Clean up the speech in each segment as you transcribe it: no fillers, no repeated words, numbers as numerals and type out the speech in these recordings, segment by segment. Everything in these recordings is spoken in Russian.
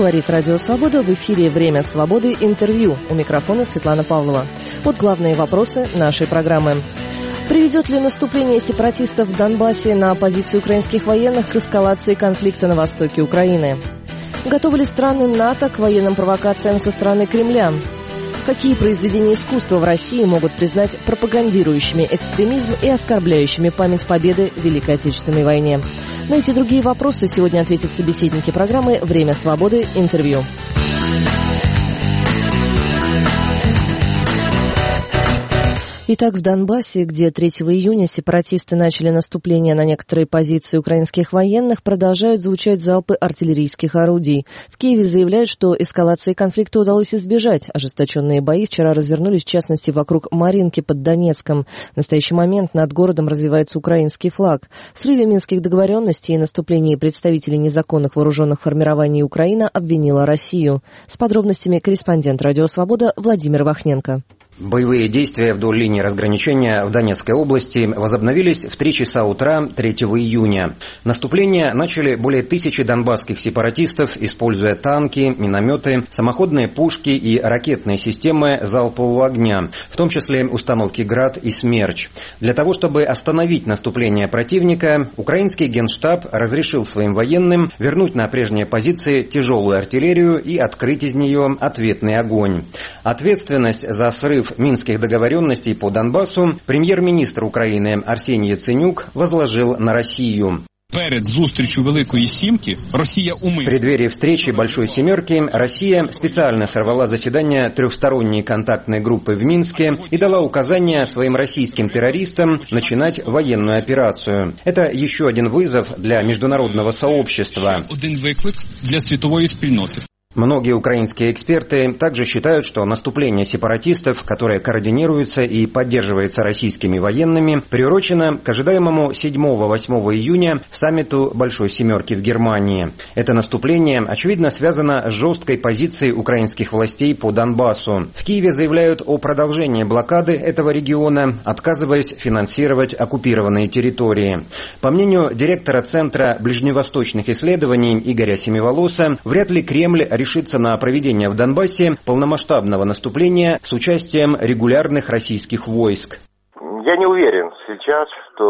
Говорит Радио Свобода, в эфире «Время свободы. Интервью». У микрофона Светлана Павлова. Вот главные вопросы нашей программы. Приведет ли наступление сепаратистов в Донбассе на позицию украинских военных к эскалации конфликта на востоке Украины? Готовы ли страны НАТО к военным провокациям со стороны Кремля? Какие произведения искусства в России могут признать пропагандирующими экстремизм и оскорбляющими память победы в Великой Отечественной войне? На эти и другие вопросы сегодня ответят собеседники программы «Время свободы. Интервью». Итак, в Донбассе, где 3 июня сепаратисты начали наступление на некоторые позиции украинских военных, продолжают звучать залпы артиллерийских орудий. В Киеве заявляют, что эскалации конфликта удалось избежать. Ожесточенные бои вчера развернулись, в частности, вокруг Марьинки под Донецком. В настоящий момент над городом развивается украинский флаг. В срыве минских договоренностей и наступлении представителей незаконных вооруженных формирований Украина обвинила Россию. С подробностями корреспондент «Радио Свобода» Владимир Вахненко. Боевые действия вдоль линии разграничения в Донецкой области возобновились в 3 часа утра 3 июня. Наступление начали более 1000 донбасских сепаратистов, используя танки, минометы, самоходные пушки и ракетные системы залпового огня, в том числе установки «Град» и «Смерч». Для того, чтобы остановить наступление противника, украинский генштаб разрешил своим военным вернуть на прежние позиции тяжелую артиллерию и открыть из нее ответный огонь. Ответственность за срыв минских договоренностей по Донбассу премьер-министр Украины Арсеній Яценюк возложил на Россию. В преддверии встречи Большой Семерки Россия специально сорвала заседание трехсторонней контактной группы в Минске и дала указания своим российским террористам начинать военную операцию. Это еще один вызов для международного сообщества. Многие украинские эксперты также считают, что наступление сепаратистов, которое координируется и поддерживается российскими военными, приурочено к ожидаемому 7-8 июня саммиту Большой Семерки в Германии. Это наступление, очевидно, связано с жесткой позицией украинских властей по Донбассу. В Киеве заявляют о продолжении блокады этого региона, отказываясь финансировать оккупированные территории. По мнению директора Центра ближневосточных исследований Игоря Семиволоса, вряд ли Кремль решится на проведение в Донбассе полномасштабного наступления с участием регулярных российских войск. Я не уверен сейчас,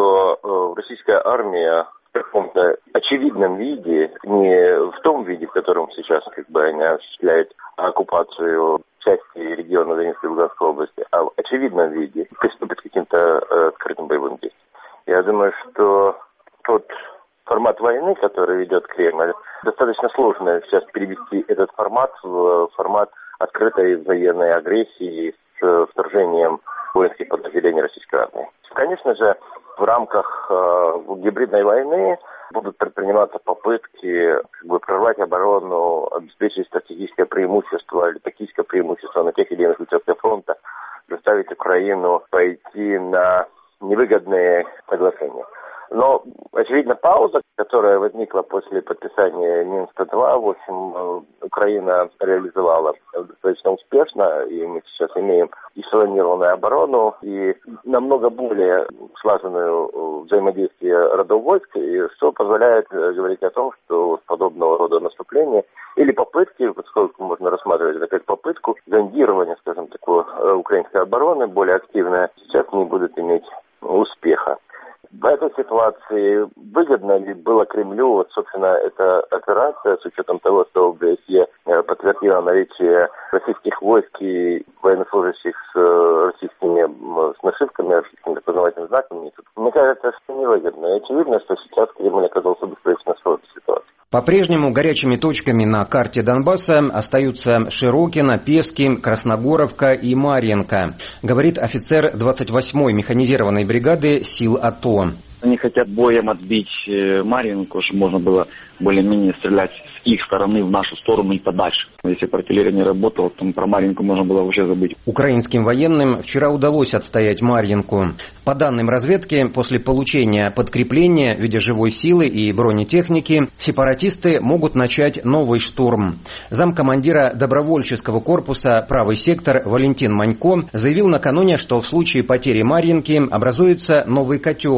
что российская армия в каком-то очевидном виде, не в том виде, в котором сейчас они осуществляют оккупацию части региона Донецкой и Луганской области, а в очевидном виде приступит к каким-то открытым боевым действиям. Я думаю, что тот формат войны, который ведет Кремль, достаточно сложно сейчас перевести этот формат в формат открытой военной агрессии с вторжением воинских подразделений российской армии. Конечно же, в рамках гибридной войны будут предприниматься попытки прорвать оборону, обеспечить стратегическое преимущество или тактическое преимущество на тех или иных участках фронта, заставить Украину пойти на невыгодные соглашения. Но, очевидно, пауза, которая возникла после подписания Минска-2, в общем, Украина реализовала достаточно успешно, и мы сейчас имеем эшелонированную оборону и намного более слаженную взаимодействие родов войск, и что позволяет говорить о том, что подобного рода наступления или попытки, поскольку можно рассматривать это как попытку зондирования, скажем так, украинской обороны, более активная, сейчас не будут иметь успеха. В этой ситуации выгодно ли было Кремлю, собственно, эта операция, с учетом того, что ОБСЕ подтвердила наличие российских войск и военнослужащих с российскими нашивками, российскими опознавательными знаками? Мне кажется, что невыгодно. И очевидно, что сейчас Кремль оказался в достаточно сложной ситуации. По-прежнему горячими точками на карте Донбасса остаются Широкино, Пески, Красногоровка и Марьинка, говорит офицер 28-й механизированной бригады сил АТО. Они хотят боем отбить Марьинку, чтобы можно было более-менее стрелять с их стороны в нашу сторону и подальше. Если бы артиллерия не работала, то про Марьинку можно было вообще забыть. Украинским военным вчера удалось отстоять Марьинку. По данным разведки, после получения подкрепления в виде живой силы и бронетехники, сепаратисты могут начать новый штурм. Замкомандира добровольческого корпуса «Правый сектор» Валентин Манько заявил накануне, что в случае потери Марьинки образуется новый котел, и украинские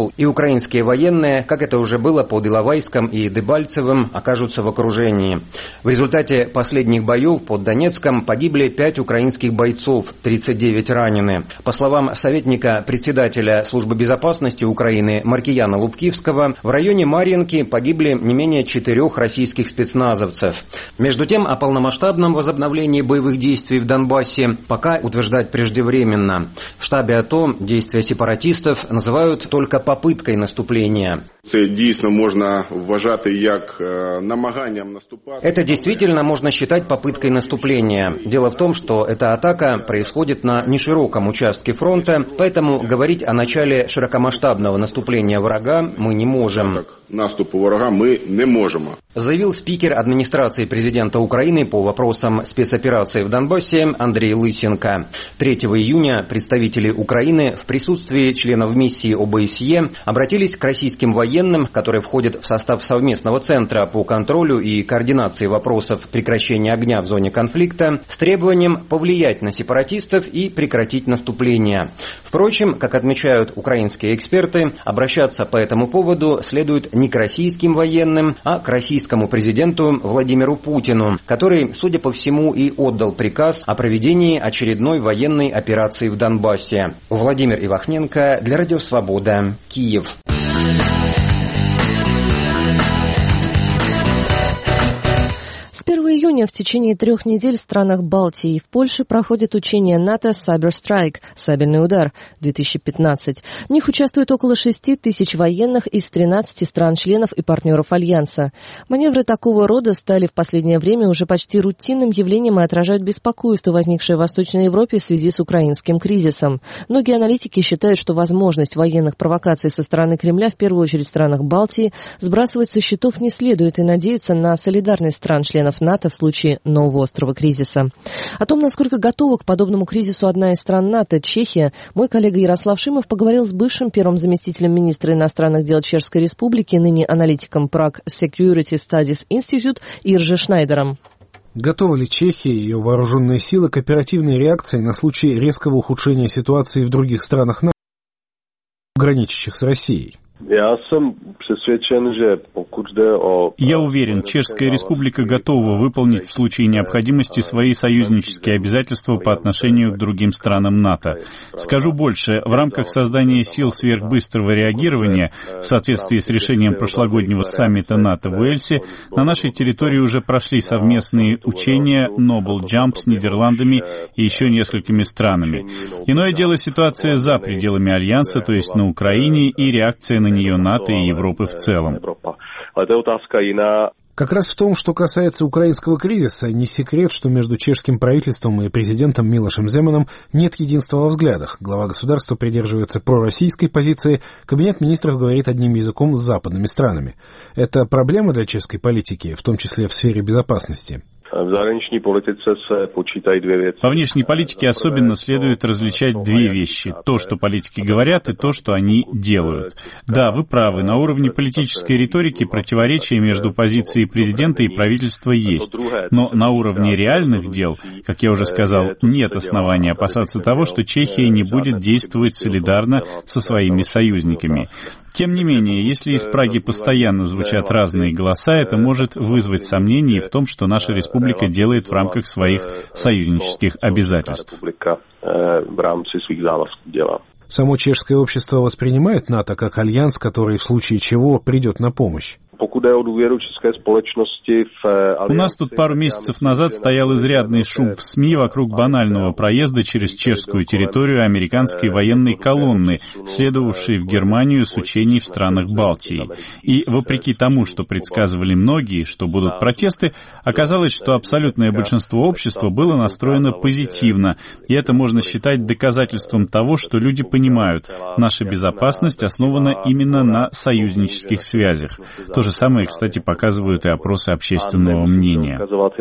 украинские военные, как это уже было под Иловайском и Дебальцевым, окажутся в окружении. В результате последних боев под Донецком погибли 5 украинских бойцов, 39 ранены. По словам советника председателя Службы безопасности Украины Маркияна Лубкивского, в районе Марьинки погибли не менее 4 российских спецназовцев. Между тем, о полномасштабном возобновлении боевых действий в Донбассе пока утверждать преждевременно. В штабе АТО действия сепаратистов называют только попыткой наступления. Это действительно можно считать попыткой наступления. Дело в том, что эта атака происходит на нешироком участке фронта, поэтому говорить о начале широкомасштабного наступления врага мы не можем. Заявил спикер администрации президента Украины по вопросам спецоперации в Донбассе Андрей Лысенко. 3 июня представители Украины в присутствии членов миссии ОБСЕ обратились к российским военным, которые входят в состав совместного центра по контролю и координации вопросов прекращения огня в зоне конфликта, с требованием повлиять на сепаратистов и прекратить наступление. Впрочем, как отмечают украинские эксперты, обращаться по этому поводу следует не к российским военным, а к российскому президенту Владимиру Путину, который, судя по всему, и отдал приказ о проведении очередной военной операции в Донбассе. Владимир Ивахненко для Радио Свобода, Киев. С 1 июня в течение 3 недель в странах Балтии и в Польше проходит учение НАТО Cyber Strike – «Сабельный удар-2015». В них участвует около 6 тысяч военных из 13 стран-членов и партнеров Альянса. Маневры такого рода стали в последнее время уже почти рутинным явлением и отражают беспокойство, возникшее в Восточной Европе в связи с украинским кризисом. Многие аналитики считают, что возможность военных провокаций со стороны Кремля, в первую очередь в странах Балтии, сбрасывать со счетов не следует и надеются на солидарность стран-членов НАТО в случае нового острого кризиса. О том, насколько готова к подобному кризису одна из стран НАТО, Чехия, мой коллега Ярослав Шимов поговорил с бывшим первым заместителем министра иностранных дел Чешской Республики, ныне аналитиком Prague Security Studies Institute Иржи Шнайдером. Готовы ли Чехия и ее вооруженные силы к оперативной реакции на случай резкого ухудшения ситуации в других странах НАТО, граничащих с Россией? Я уверен, Чешская Республика готова выполнить в случае необходимости свои союзнические обязательства по отношению к другим странам НАТО. Скажу больше, в рамках создания сил сверхбыстрого реагирования, в соответствии с решением прошлогоднего саммита НАТО в Уэльсе, на нашей территории уже прошли совместные учения Noble Jump с Нидерландами и еще несколькими странами. Иное дело ситуация за пределами Альянса, то есть на Украине, и реакция на нее НАТО и Европы в целом. Как раз в том, что касается украинского кризиса, не секрет, что между чешским правительством и президентом Милошем Земаном нет единства во взглядах. Глава государства придерживается пророссийской позиции, кабинет министров говорит одним языком с западными странами. Это проблема для чешской политики, в том числе в сфере безопасности. Во внешней политике особенно следует различать 2 вещи. То, что политики говорят, и то, что они делают. Да, вы правы, на уровне политической риторики противоречия между позицией президента и правительства есть. Но на уровне реальных дел, как я уже сказал, нет основания опасаться того, что Чехия не будет действовать солидарно со своими союзниками. Тем не менее, если из Праги постоянно звучат разные голоса, это может вызвать сомнения в том, что наша республика делает в рамках своих союзнических обязательств. Само чешское общество воспринимает НАТО как альянс, который в случае чего придет на помощь? У нас тут пару месяцев назад стоял изрядный шум в СМИ вокруг банального проезда через чешскую территорию американской военной колонны, следовавшей в Германию с учений в странах Балтии. И вопреки тому, что предсказывали многие, что будут протесты, оказалось, что абсолютное большинство общества было настроено позитивно, и это можно считать доказательством того, что люди понимают, наша безопасность основана именно на союзнических связях. То же самое, кстати, показывают и опросы общественного мнения.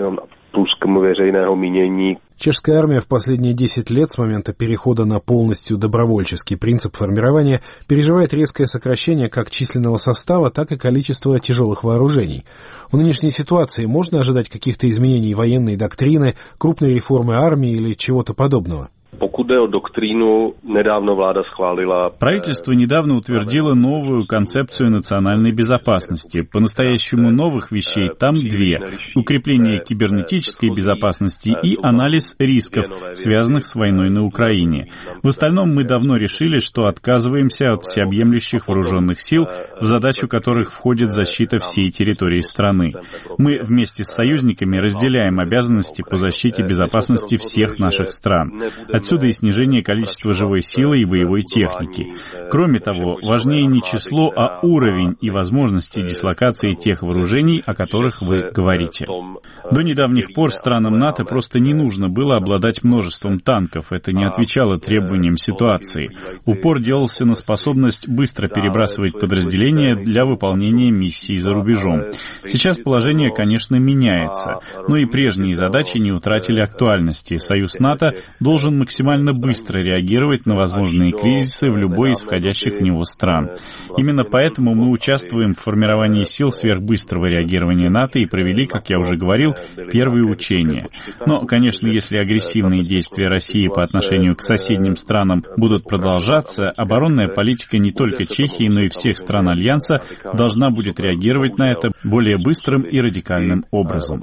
Чешская армия в последние 10 лет с момента перехода на полностью добровольческий принцип формирования переживает резкое сокращение как численного состава, так и количества тяжелых вооружений. В нынешней ситуации можно ожидать каких-то изменений военной доктрины, крупной реформы армии или чего-то подобного? Правительство недавно утвердило новую концепцию национальной безопасности. По-настоящему новых вещей там две: укрепление кибернетической безопасности и анализ рисков, связанных с войной на Украине. В остальном мы давно решили, что отказываемся от всеобъемлющих вооруженных сил, в задачу которых входит защита всей территории страны. Мы вместе с союзниками разделяем обязанности по защите безопасности всех наших стран. Отсюда и снижение количества живой силы и боевой техники. Кроме того, важнее не число, а уровень и возможности дислокации тех вооружений, о которых вы говорите. До недавних пор странам НАТО просто не нужно было обладать множеством танков. Это не отвечало требованиям ситуации. Упор делался на способность быстро перебрасывать подразделения для выполнения миссий за рубежом. Сейчас положение, конечно, меняется, но и прежние задачи не утратили актуальности. Союз НАТО должен максимально быстро реагировать на возможные кризисы в любой из входящих в него стран. Именно поэтому мы участвуем в формировании сил сверхбыстрого реагирования НАТО и провели, как я уже говорил, первые учения. Но, конечно, если агрессивные действия России по отношению к соседним странам будут продолжаться, оборонная политика не только Чехии, но и всех стран Альянса должна будет реагировать на это более быстрым и радикальным образом.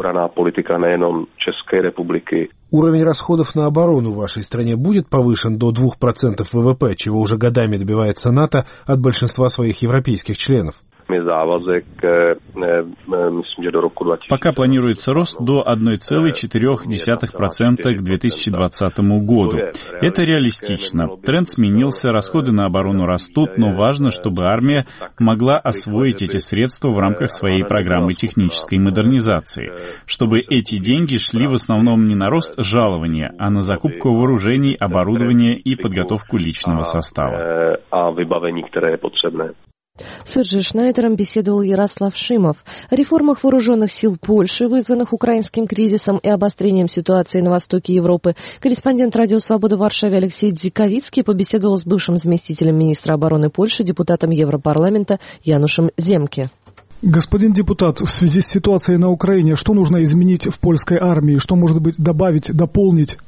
Уровень расходов на оборону в вашей стране будет повышен до 2% ВВП, чего уже годами добивается НАТО от большинства своих европейских членов? Пока планируется рост до 1,4% к 2020 году. Это реалистично. Тренд сменился, расходы на оборону растут, но важно, чтобы армия могла освоить эти средства в рамках своей программы технической модернизации, чтобы эти деньги шли в основном не на рост жалования, а на закупку вооружений, оборудования и подготовку личного состава. С Иржи Шнайдером беседовал Ярослав Шимов. О реформах вооруженных сил Польши, вызванных украинским кризисом и обострением ситуации на востоке Европы, корреспондент «Радио Свобода» в Варшаве Алексей Дзиковицкий побеседовал с бывшим заместителем министра обороны Польши, депутатом Европарламента Янушем Земке. Господин депутат, в связи с ситуацией на Украине, что нужно изменить в польской армии? Что, может быть, добавить, дополнить?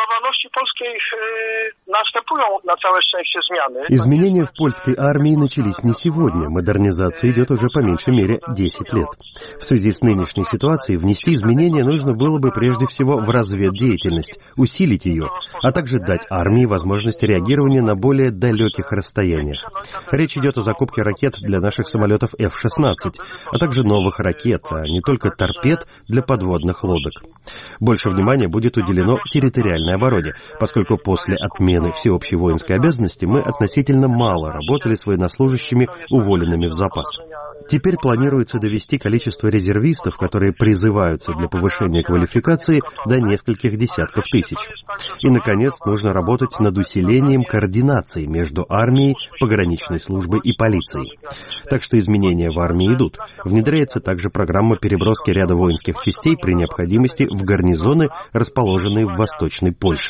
Изменения в польской армии начались не сегодня. Модернизация идет уже по меньшей мере 10 лет. В связи с нынешней ситуацией внести изменения нужно было бы прежде всего в разведдеятельность, усилить ее, а также дать армии возможность реагирования на более далеких расстояниях. Речь идет о закупке ракет для наших самолетов F-16, а также новых ракет, а не только торпед для подводных лодок. Больше внимания будет уделено территориальной обороне, поскольку после отмены всеобщей воинской обязанности мы относительно мало работали с военнослужащими, уволенными в запас. Теперь планируется довести количество резервистов, которые призываются для повышения квалификации, до нескольких десятков тысяч. И, наконец, нужно работать над усилением координации между армией, пограничной службой и полицией. Так что изменения в армии идут. Внедряется также программа переброски ряда воинских частей при необходимости в гарнизоны, расположенные в Восточной Польше.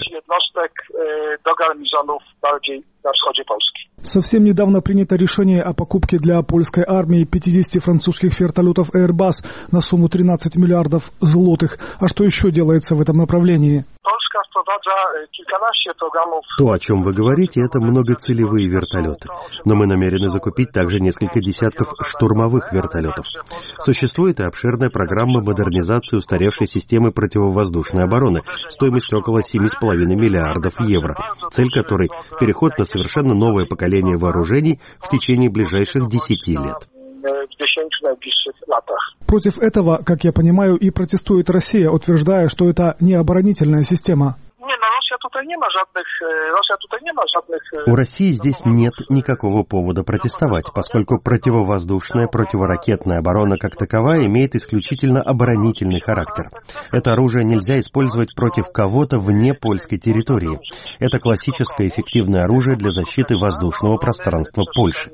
Совсем недавно принято решение о покупке для польской армии 50 французских вертолетов Airbus на сумму 13 миллиардов злотых. А что еще делается в этом направлении? То, о чем вы говорите, это многоцелевые вертолеты. Но мы намерены закупить также несколько десятков штурмовых вертолетов. Существует и обширная программа модернизации устаревшей системы противовоздушной обороны стоимостью около 7,5 миллиардов евро, цель которой – переход на совершенно новое поколение вооружений в течение ближайших 10 лет. Против этого, как я понимаю, и протестует Россия, утверждая, что это не оборонительная система. У России здесь нет никакого повода протестовать, поскольку противовоздушная, противоракетная оборона как таковая имеет исключительно оборонительный характер. Это оружие нельзя использовать против кого-то вне польской территории. Это классическое эффективное оружие для защиты воздушного пространства Польши.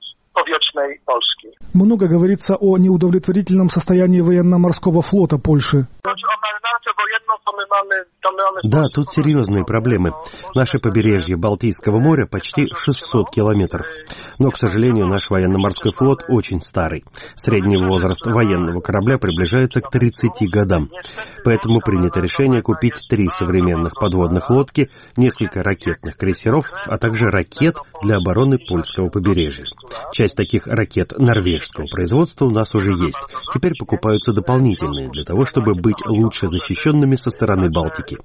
Много говорится о неудовлетворительном состоянии военно-морского флота Польши. Да, тут серьезные проблемы. Наше побережье Балтийского моря почти 600 километров. Но, к сожалению, наш военно-морской флот очень старый. Средний возраст военного корабля приближается к 30 годам. Поэтому принято решение купить 3 современных подводных лодки, несколько ракетных крейсеров, а также ракет для обороны польского побережья. Часть таких ракет норвежского производства у нас уже есть. Теперь покупаются дополнительные для того, чтобы быть лучше защищенными со стороны Балтики.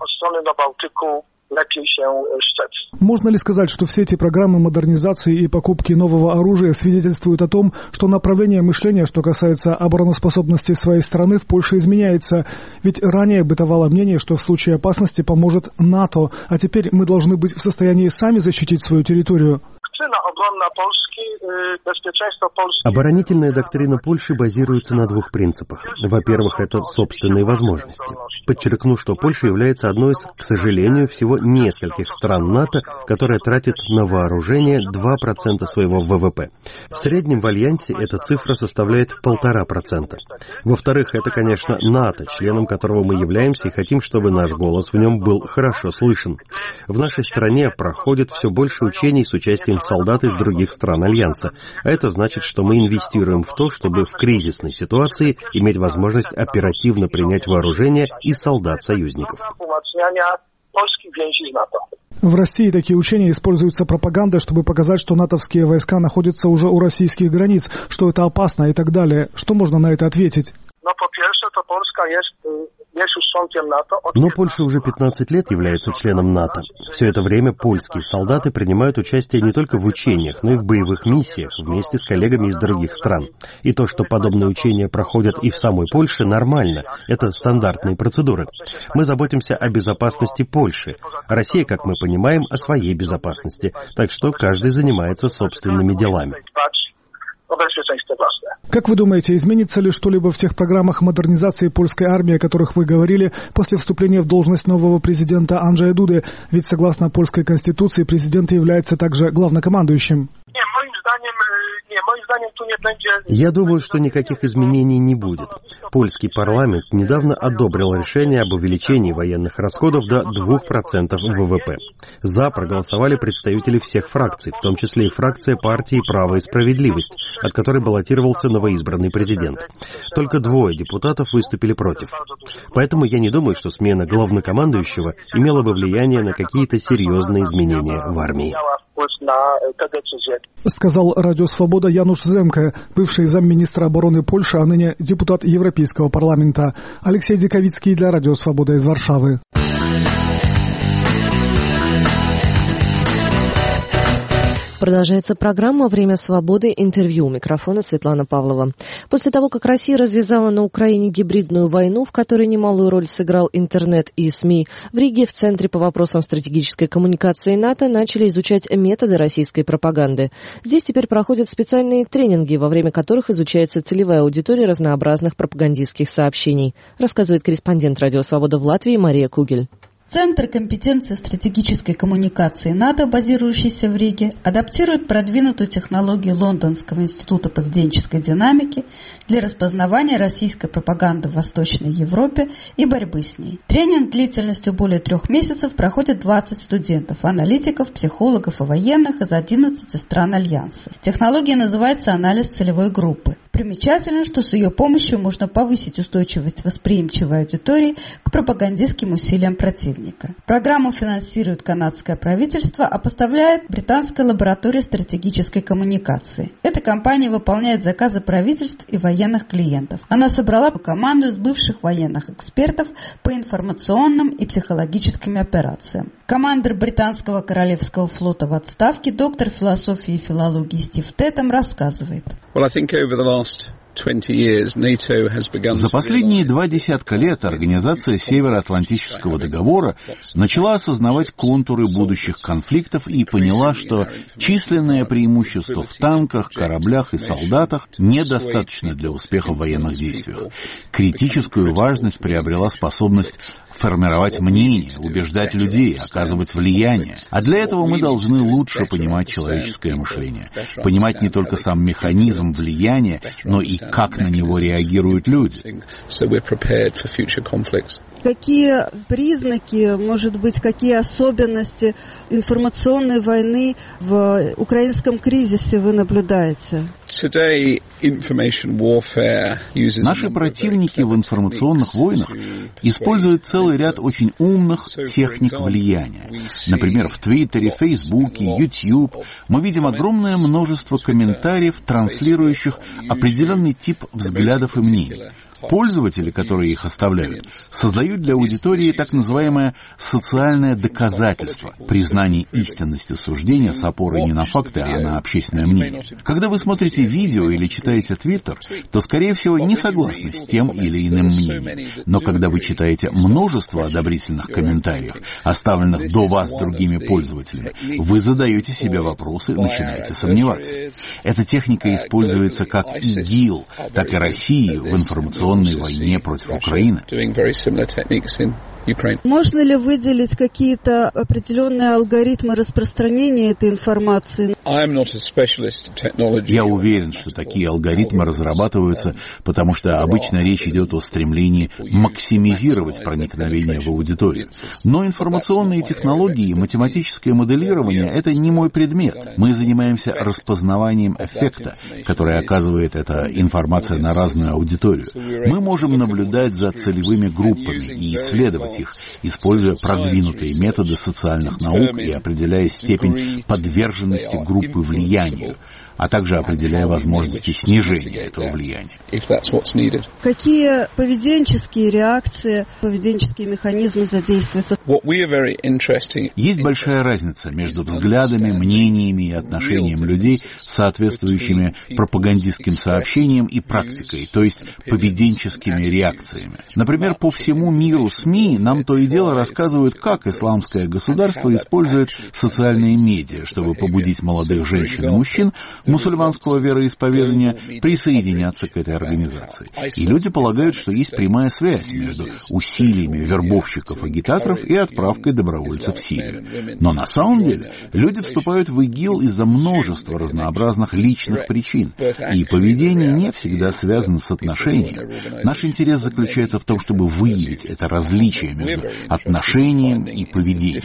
Можно ли сказать, что все эти программы модернизации и покупки нового оружия свидетельствуют о том, что направление мышления, что касается обороноспособности своей страны, в Польше изменяется? Ведь ранее бытовало мнение, что в случае опасности поможет НАТО, а теперь мы должны быть в состоянии сами защитить свою территорию. Оборонительная доктрина Польши базируется на 2 принципах. Во-первых, это собственные возможности. Подчеркну, что Польша является одной из, к сожалению, всего нескольких стран НАТО, которая тратит на вооружение 2% своего ВВП. В среднем в Альянсе эта цифра составляет 1,5%. Во-вторых, это, конечно, НАТО, членом которого мы являемся и хотим, чтобы наш голос в нем был хорошо слышен. В нашей стране проходит все больше учений с участием солдат из других стран Альянса. А это значит, что мы инвестируем в то, чтобы в кризисной ситуации иметь возможность оперативно принять вооружение и солдат-союзников. В России такие учения используются пропагандой, чтобы показать, что натовские войска находятся уже у российских границ, что это опасно и так далее. Что можно на это ответить? Но Польша уже 15 лет является членом НАТО. Все это время польские солдаты принимают участие не только в учениях, но и в боевых миссиях вместе с коллегами из других стран. И то, что подобные учения проходят и в самой Польше, нормально. Это стандартные процедуры. Мы заботимся о безопасности Польши. Россия, как мы понимаем, о своей безопасности. Так что каждый занимается собственными делами. Как вы думаете, изменится ли что-либо в тех программах модернизации польской армии, о которых вы говорили, после вступления в должность нового президента Анджея Дуды? Ведь, согласно польской конституции, президент является также главнокомандующим. Я думаю, что никаких изменений не будет. Польский парламент недавно одобрил решение об увеличении военных расходов до 2% ВВП. За проголосовали представители всех фракций, в том числе и фракция партии «Право и справедливость», от которой баллотировался новоизбранный президент. Только 2 депутатов выступили против. Поэтому я не думаю, что смена главнокомандующего имела бы влияние на какие-то серьезные изменения в армии. Сказал Радио Свобода Януш Земке, бывший замминистра обороны Польши, а ныне депутат Европейского парламента. Алексей Диковицкий для Радио Свобода из Варшавы. Продолжается программа «Время свободы. Интервью». У микрофона Светлана Павлова. После того, как Россия развязала на Украине гибридную войну, в которой немалую роль сыграл интернет и СМИ, в Риге в Центре по вопросам стратегической коммуникации НАТО начали изучать методы российской пропаганды. Здесь теперь проходят специальные тренинги, во время которых изучается целевая аудитория разнообразных пропагандистских сообщений, рассказывает корреспондент Радио Свобода в Латвии Мария Кугель. Центр компетенции стратегической коммуникации НАТО, базирующийся в Риге, адаптирует продвинутую технологию Лондонского института поведенческой динамики для распознавания российской пропаганды в Восточной Европе и борьбы с ней. Тренинг длительностью более 3 месяцев проходит 20 студентов, аналитиков, психологов и военных из 11 стран Альянса. Технология называется анализ целевой группы. Примечательно, что с ее помощью можно повысить устойчивость восприимчивой аудитории к пропагандистским усилиям противника. Программу финансирует канадское правительство, а поставляет британская лаборатория стратегической коммуникации. Эта компания выполняет заказы правительств и военных клиентов. Она собрала команду из бывших военных экспертов по информационным и психологическим операциям. Командир британского королевского флота в отставке, доктор философии и филологии Стив Тетем рассказывает. За последние 20 лет Организация Североатлантического договора начала осознавать контуры будущих конфликтов и поняла, что численное преимущество в танках, кораблях и солдатах недостаточно для успеха в военных действиях. Критическую важность приобрела способность формировать мнение, убеждать людей, оказывать влияние. А для этого мы должны лучше понимать человеческое мышление. Понимать не только сам механизм влияния, но и как на него реагируют люди. Какие признаки, может быть, какие особенности информационной войны в украинском кризисе вы наблюдаете? Наши противники в информационных войнах используют целый ряд очень умных техник влияния. Например, в Твиттере, Фейсбуке, YouTube мы видим огромное множество комментариев, транслирующих определенный тип взглядов и мнений. Пользователи, которые их оставляют, создают для аудитории так называемое социальное доказательство, признание истинности суждения с опорой не на факты, а на общественное мнение. Когда вы смотрите видео или читаете Твиттер, то, скорее всего, не согласны с тем или иным мнением. Но когда вы читаете множество одобрительных комментариев, оставленных до вас другими пользователями, вы задаете себе вопросы, начинаете сомневаться. Эта техника используется как ИГИЛ, так и Россией в информационной войне против Украины. Можно ли выделить какие-то определенные алгоритмы распространения этой информации? Я уверен, что такие алгоритмы разрабатываются, потому что обычно речь идет о стремлении максимизировать проникновение в аудиторию. Но информационные технологии и математическое моделирование — это не мой предмет. Мы занимаемся распознаванием эффекта, который оказывает эта информация на разную аудиторию. Мы можем наблюдать за целевыми группами и исследовать их, используя продвинутые методы социальных наук и определяя степень подверженности группы влиянию, а также определяя возможности снижения этого влияния. Какие поведенческие реакции, поведенческие механизмы задействуются? Есть большая разница между взглядами, мнениями и отношением людей, соответствующими пропагандистским сообщениям и практикой, то есть поведенческими реакциями. Например, по всему миру СМИ нам то и дело рассказывают, как исламское государство использует социальные медиа, чтобы побудить молодых женщин и мужчин мусульманского вероисповедания присоединяться к этой организации. И люди полагают, что есть прямая связь между усилиями вербовщиков-агитаторов и отправкой добровольцев в Сирию. Но на самом деле люди вступают в ИГИЛ из-за множества разнообразных личных причин, и поведение не всегда связано с отношением. Наш интерес заключается в том, чтобы выявить это различие между отношением и поведением.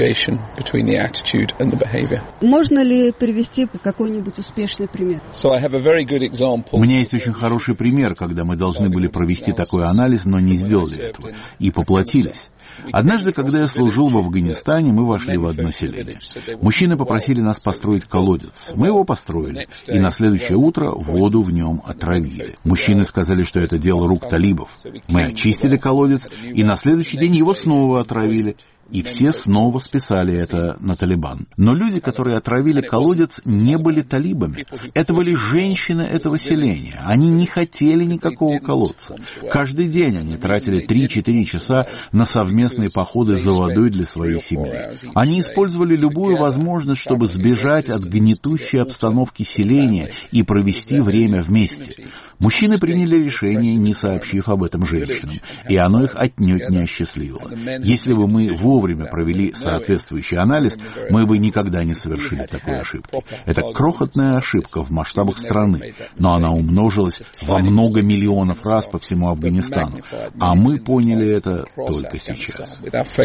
Можно ли привести какой-нибудь успешный пример? У меня есть очень хороший пример, когда мы должны были провести такой анализ, но не сделали этого, и поплатились. Однажды, когда я служил в Афганистане, мы вошли в одно селение. Мужчины попросили нас построить колодец. Мы его построили, и на следующее утро воду в нем отравили. Мужчины сказали, что это дело рук талибов. Мы очистили колодец, и на следующий день его снова отравили. И все снова списали это на Талибан. Но люди, которые отравили колодец, не были талибами. Это были женщины этого селения. Они не хотели никакого колодца. Каждый день они тратили 3-4 часа на совместные походы за водой для своей семьи. Они использовали любую возможность, чтобы сбежать от гнетущей обстановки селения и провести время вместе. Мужчины приняли решение, не сообщив об этом женщинам, и оно их отнюдь не осчастливило. Если бы мы вовремя провели соответствующий анализ, мы бы никогда не совершили такой ошибки. Это крохотная ошибка в масштабах страны, но она умножилась во много миллионов раз по всему Афганистану, а мы поняли это только сейчас.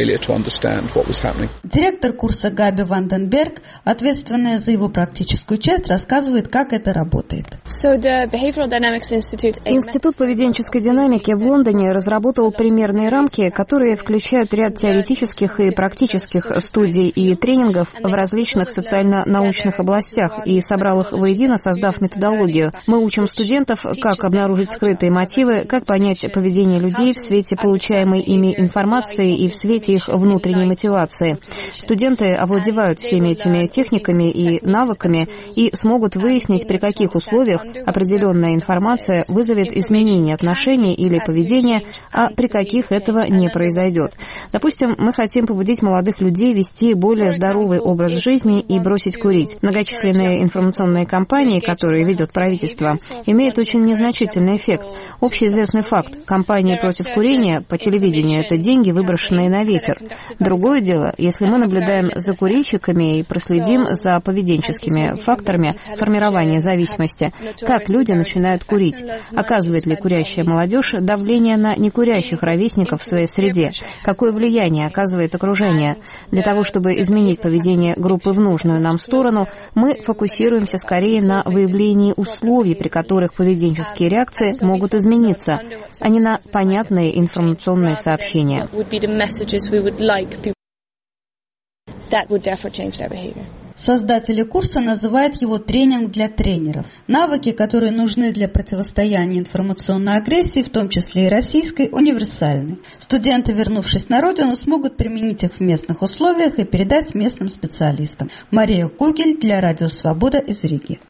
Директор курса Габи Ванденберг, ответственная за его практическую часть, рассказывает, как это работает. Институт поведенческой динамики в Лондоне разработал примерные рамки, которые включают ряд теоретических и практических студий и тренингов в различных социально-научных областях и собрал их воедино, создав методологию. Мы учим студентов, как обнаружить скрытые мотивы, как понять поведение людей в свете получаемой ими информации и в свете их внутренней мотивации. Студенты овладевают всеми этими техниками и навыками и смогут выяснить, при каких условиях определенная информация вызовет изменение отношений или поведения, а при каких этого не произойдет. Допустим, мы хотим хотим побудить молодых людей вести более здоровый образ жизни и бросить курить. Многочисленные информационные кампании, которые ведет правительство, имеют очень незначительный эффект. Общеизвестный факт. Кампании против курения по телевидению – это деньги, выброшенные на ветер. Другое дело, если мы наблюдаем за курильщиками и проследим за поведенческими факторами формирования зависимости, как люди начинают курить, оказывает ли курящая молодежь давление на некурящих ровесников в своей среде, какое влияние оказывает окружение. Для того, чтобы изменить поведение группы в нужную нам сторону, мы фокусируемся скорее на выявлении условий, при которых поведенческие реакции могут измениться, а не на понятные информационные сообщения. Создатели курса называют его «тренинг для тренеров». Навыки, которые нужны для противостояния информационной агрессии, в том числе и российской, универсальны. Студенты, вернувшись на родину, смогут применить их в местных условиях и передать местным специалистам. Мария Кугель для Радио Свобода из Риги.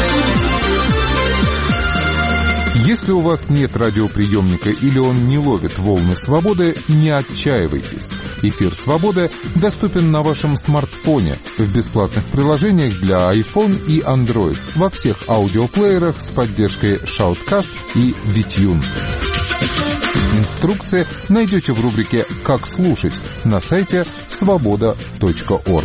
Если у вас нет радиоприемника или он не ловит волны свободы, не отчаивайтесь. Эфир «Свободы» доступен на вашем смартфоне в бесплатных приложениях для iPhone и Android во всех аудиоплеерах с поддержкой Shoutcast и VTune. Инструкции найдете в рубрике «Как слушать» на сайте svoboda.org.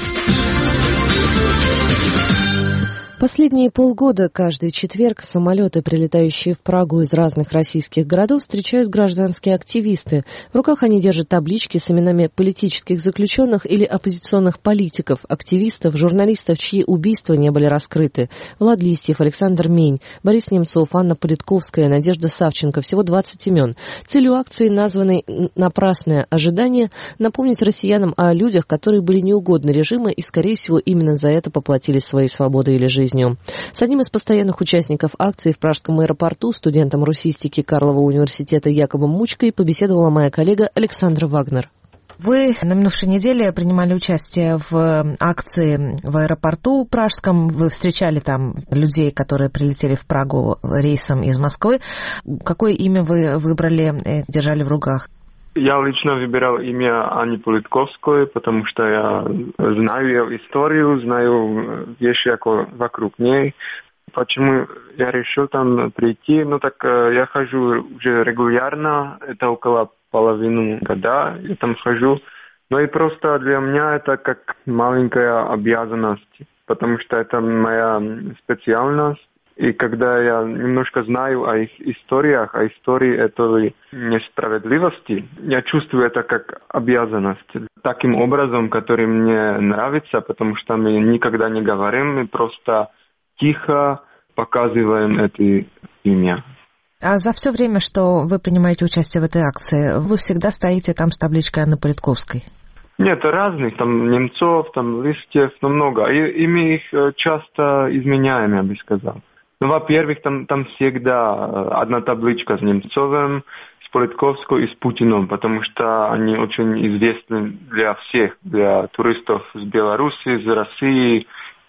Последние полгода каждый четверг самолеты, прилетающие в Прагу из разных российских городов, встречают гражданские активисты. В руках они держат таблички с именами политических заключенных или оппозиционных политиков, активистов, журналистов, чьи убийства не были раскрыты. Влад Листьев, Александр Мень, Борис Немцов, Анна Политковская, Надежда Савченко. Всего 20 имен. Целью акции, названной «Напрасное ожидание», напомнить россиянам о людях, которые были неугодны режиму и, скорее всего, именно за это поплатились своей свободой или жизнью. С одним из постоянных участников акции в Пражском аэропорту, студентом русистики Карлова университета Яковом Мучкой, побеседовала моя коллега Александра Вагнер. Вы на минувшей неделе принимали участие в акции в аэропорту пражском. Вы встречали там людей, которые прилетели в Прагу рейсом из Москвы. Какое имя вы выбрали, держали в руках? Я лично выбирал имя Ани Политковской, потому что я знаю ее историю, знаю вещи вокруг ней. Почему я решил там прийти? Я хожу уже регулярно, это около половины года, я там хожу. И просто для меня это как маленькая обязанность, потому что это моя специальность. И когда я немножко знаю о их историях, о истории этой несправедливости, я чувствую это как обязанность. Таким образом, который мне нравится, потому что мы никогда не говорим, мы просто тихо показываем это имя. А за все время, что вы принимаете участие в этой акции, вы всегда стоите там с табличкой Анны Политковской? Нет, разных, там Немцов, там Листьев, много. И мы их часто изменяем, я бы сказал. Во-первых, там всегда одна табличка с Немцовым, с Политковской и с Путиным, потому что они очень известны для всех, для туристов с Беларуси, из России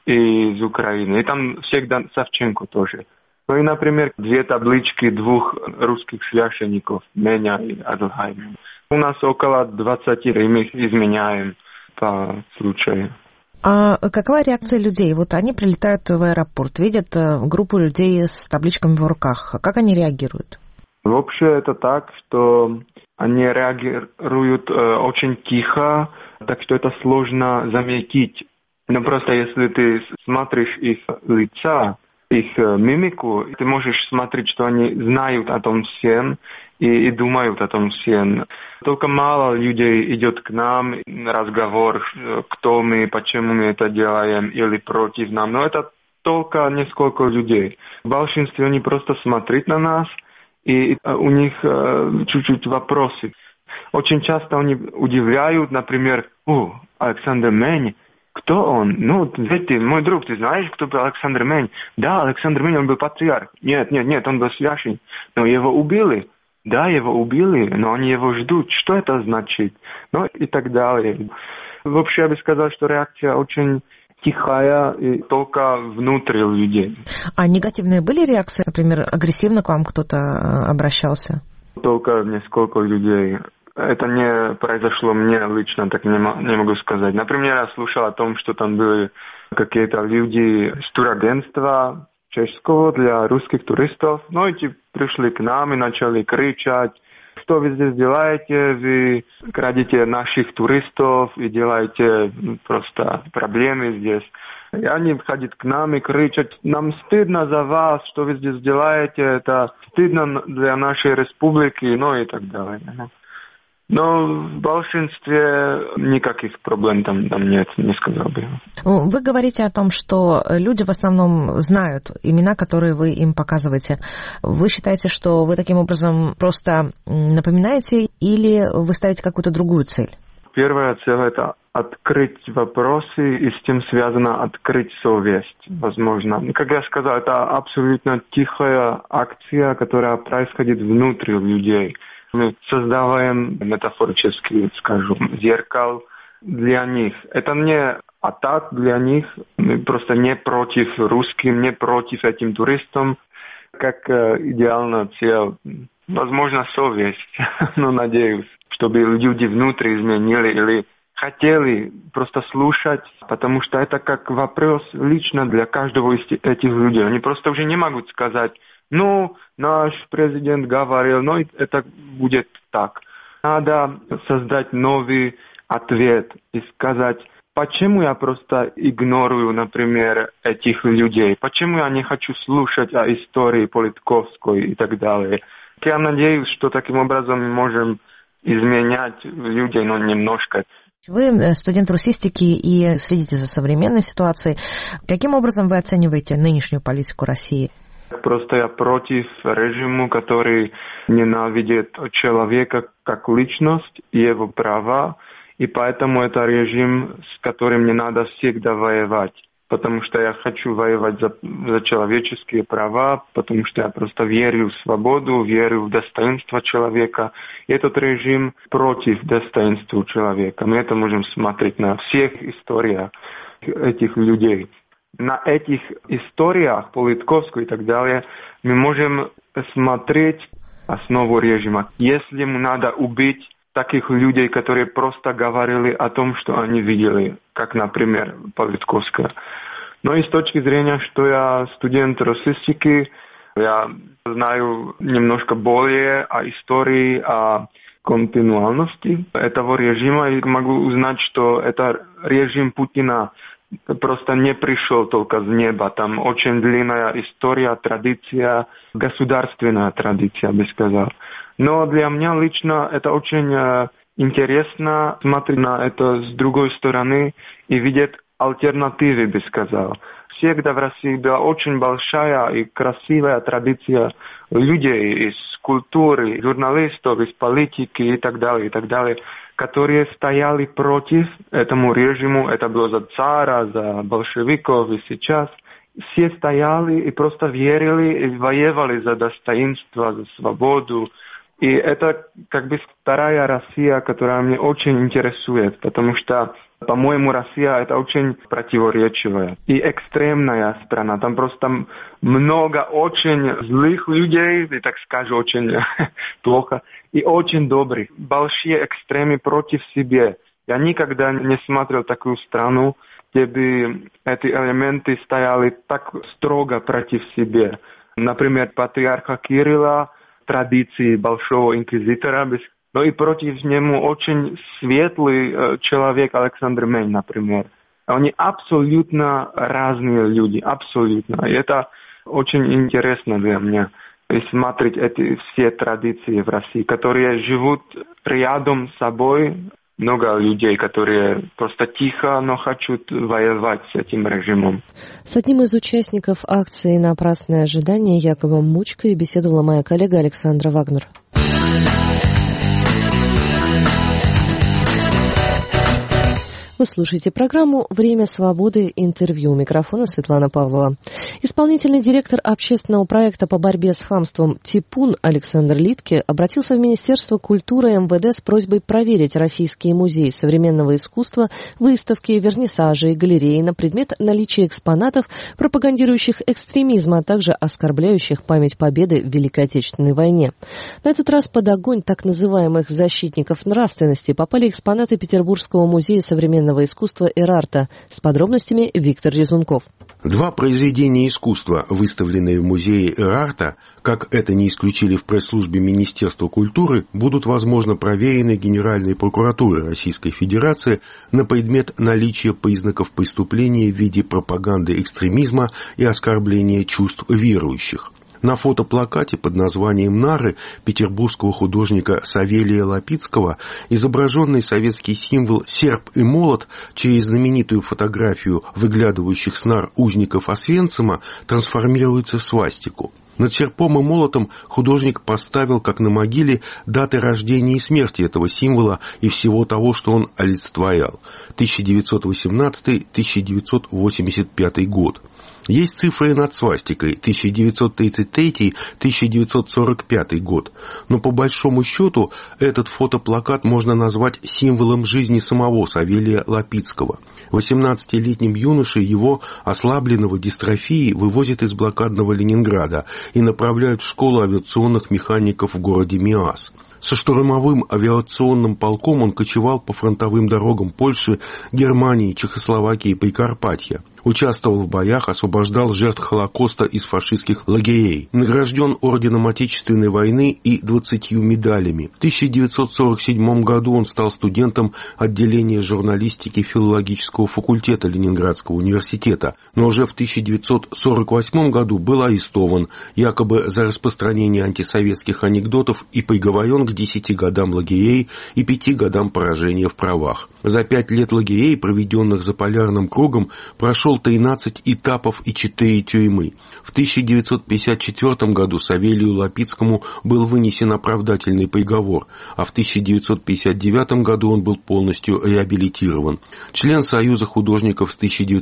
и из Украины. И там всегда Савченко тоже. И, например, две таблички двух русских священников, меня и Адлхайма. У нас около 20, и мы их изменяем по случаю. А какова реакция людей? Вот они прилетают в аэропорт, видят группу людей с табличками в руках. Как они реагируют? Вообще это так, что они реагируют очень тихо, так что это сложно заметить. Но просто если ты смотришь их лица, их мимику, ты можешь смотреть, что они знают о том всем и думают о том всем. Только мало людей идет к нам на разговор, кто мы, почему мы это делаем или против нас. Но это только несколько людей. В большинстве они просто смотрят на нас, и у них чуть-чуть вопросы. Очень часто они удивляют, например, Александр Мень. Кто он? Мой друг, ты знаешь, кто был Александр Мень? Да, Александр Мень, он был патриарх. Нет, он был священник. Но его убили. Да, его убили, но они его ждут. Что это значит? И так далее. Вообще, я бы сказал, что реакция очень тихая и только внутри людей. А негативные были реакции? Например, агрессивно к вам кто-то обращался? Только несколько людей это не произошло мне лично, так не могу сказать. Например, я слушал о том, что там были какие-то люди из турагентства чешского для русских туристов. Ну, эти пришли к нам и начали кричать: что вы здесь делаете? Вы крадете наших туристов и делаете просто проблемы здесь. И они ходят к нам и кричат: нам стыдно за вас, что вы здесь делаете, это стыдно для нашей республики, ну и так далее. Но в большинстве никаких проблем там нет, не сказал бы. Вы говорите о том, что люди в основном знают имена, которые вы им показываете. Вы считаете, что вы таким образом просто напоминаете, или вы ставите какую-то другую цель? Первая цель – это открыть вопросы, и с тем связано открыть совесть, возможно. Как я сказал, это абсолютно тихая акция, которая происходит внутри людей. Мы создаваем, метафорически скажу, зеркало для них. Это не атак для них, мы просто не против русским, не против этим туристам. Как идеальная цель, возможно, совесть, но надеюсь, чтобы люди внутри изменили или хотели просто слушать, потому что это как вопрос лично для каждого из этих людей. Они просто уже не могут сказать: ну, наш президент говорил, но это будет так. Надо создать новый ответ и сказать: почему я просто игнорирую, например, этих людей? Почему я не хочу слушать о истории Политковской и так далее? Я надеюсь, что таким образом мы можем изменять людей, но немножко. Вы студент русистики и следите за современной ситуацией. Каким образом вы оцениваете нынешнюю политику России? Просто я против режима, который ненавидит человека как личность и его права, и поэтому это режим, с которым не надо всегда воевать. Потому что я хочу воевать за человеческие права, потому что я просто верю в свободу, верю в достоинство человека. И этот режим против достоинства человека. Мы это можем смотреть на всех историях этих людей. На этих историях, Политковской и так далее, мы можем смотреть основу режима. Если ему надо убить таких людей, которые просто говорили о том, что они видели, как, например, Политковская. Но и с точки зрения, что я студент русистики, я знаю немножко более о истории, о континуальности этого режима, и могу узнать, что это режим Путина просто не пришел только с неба. Там очень длинная история, традиция, государственная традиция, я бы сказал. Но для меня лично это очень интересно смотреть на это с другой стороны и видеть альтернативы, бы сказал. Всегда в России была очень большая и красивая традиция людей из культуры, журналистов, из политики и так далее, которые стояли против этому режиму. Это было за цара, за большевиков и сейчас. Все стояли и просто верили и воевали за достоинство, за свободу. И это как бы вторая Россия, которая меня очень интересует, потому что, по-моему, Россия это очень противоречивая и экстремная страна. Там просто много очень злых людей, и так скажу, очень плохо, и очень добрых. Большие экстремы против себя. Я никогда не смотрел такую страну, где бы эти элементы стояли так строго против себя. Например, патриарха Кирилла, традиции большого инквизитора, но и против него очень светлый человек Александр Мень, например. Они абсолютно разные люди, абсолютно. И это очень интересно для меня. И смотреть эти все традиции в России, которые живут рядом с собой. Много людей, которые просто тихо, но хотят воевать с этим режимом. С одним из участников акции «Напрасное ожидание» Яковом Мучкой беседовала моя коллега Александра Вагнер. В Вы слушаете программу «Время свободы. Интервью». У микрофона Светлана Павлова. Исполнительный директор общественного проекта по борьбе с хамством «Типун» Александр Литке обратился в Министерство культуры и МВД с просьбой проверить российские музеи современного искусства, выставки, вернисажи и галереи на предмет наличия экспонатов, пропагандирующих экстремизм, а также оскорбляющих память победы в Великой Отечественной войне. На этот раз под огонь так называемых защитников нравственности попали экспонаты Петербургского музея современного искусства «Эрарта». С подробностями Виктор Резунков. Два произведения искусства, выставленные в музее Эрарта, как это не исключили в пресс-службе Министерства культуры, будут, возможно, проверены Генеральной прокуратурой Российской Федерации на предмет наличия признаков преступления в виде пропаганды экстремизма и оскорбления чувств верующих. На фотоплакате под названием «Нары» петербургского художника Савелия Лапицкого изображенный советский символ серп и молот через знаменитую фотографию выглядывающих с нар узников Освенцима трансформируется в свастику. Над серпом и молотом художник поставил, как на могиле, даты рождения и смерти этого символа и всего того, что он олицетворял. 1918-1985 год. Есть цифры над свастикой 1933-1945 год, но по большому счету этот фотоплакат можно назвать символом жизни самого Савелия Лапицкого. 18-летним юношей его, ослабленного дистрофией, вывозят из блокадного Ленинграда и направляют в школу авиационных механиков в городе Миас. Со штурмовым авиационным полком он кочевал по фронтовым дорогам Польши, Германии, Чехословакии и Прикарпатья. Участвовал в боях, освобождал жертв Холокоста из фашистских лагерей. Награжден орденом Отечественной войны и 20 медалями. В 1947 году он стал студентом отделения журналистики филологического факультета Ленинградского университета, но уже в 1948 году был арестован, якобы за распространение антисоветских анекдотов, и приговорен к 10 годам лагерей и 5 годам поражения в правах. За 5 лет лагерей, проведенных за полярным кругом, прошел 13 этапов и 4 тюрьмы. В 1954 году Савелию Лапицкому был вынесен оправдательный приговор, а в 1959 году он был полностью реабилитирован. Член Союза художников с